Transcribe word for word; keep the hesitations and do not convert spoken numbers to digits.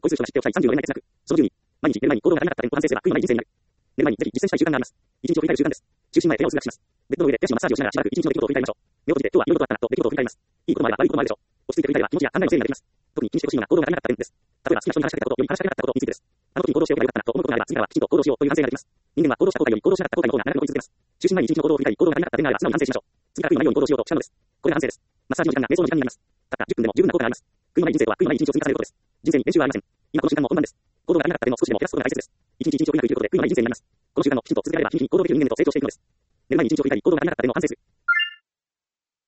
こいつ人が知っておきたいさんじゅうよねん以内決なく、そのじゅうに、毎日寝る前に行動が足らなかった点を反省すれば悔いのない人生になる。寝る前にぜひ実践したい習慣があります。一日を振り返る習慣です。就寝前部屋を通学します。ベッドの上で手足のマッサージをしながらしばらく一日の出来事を振り返りましょう。目を閉じて今日はいろいろとあったなと出来事を振り返ります。いいこともあれば悪いこともあるでしょう。落ち着いて振り返れば気持ちや考えの整理ができます。特に気にしてほしいのは行動が足りなかった点です。例えば好きな人に話しかけたこと、より話しかけなかったことについてです。あの時に行動しておけばよかったなと思うことがあれば次からはきちんと行動しようという反省ができます。人間は行動した後悔より行動しなかった後悔の方が長く残り続けます。就寝前に一日の行動を振り返り、行動が足りなかった点があれば素直に反省しましょう。次から悔いのないように行動しようとしたのです。これが反省です。マッサージの時間が瞑想の時間になります。たったじゅっぷんでも十分な効果があります。悔いのない人生とは悔いのない一日を積み重ねることです。人生に練習はありません。今この瞬間も本番です。行動が足りなかった点を少しでも減らすことが大切です。一日一日を振り返るということで悔いのない人生になります。この習慣をきちんと続けられば日々に行動できる人間へと成長していくのです。寝る前に一日を振り返り、行動が足りなかった点を反省する。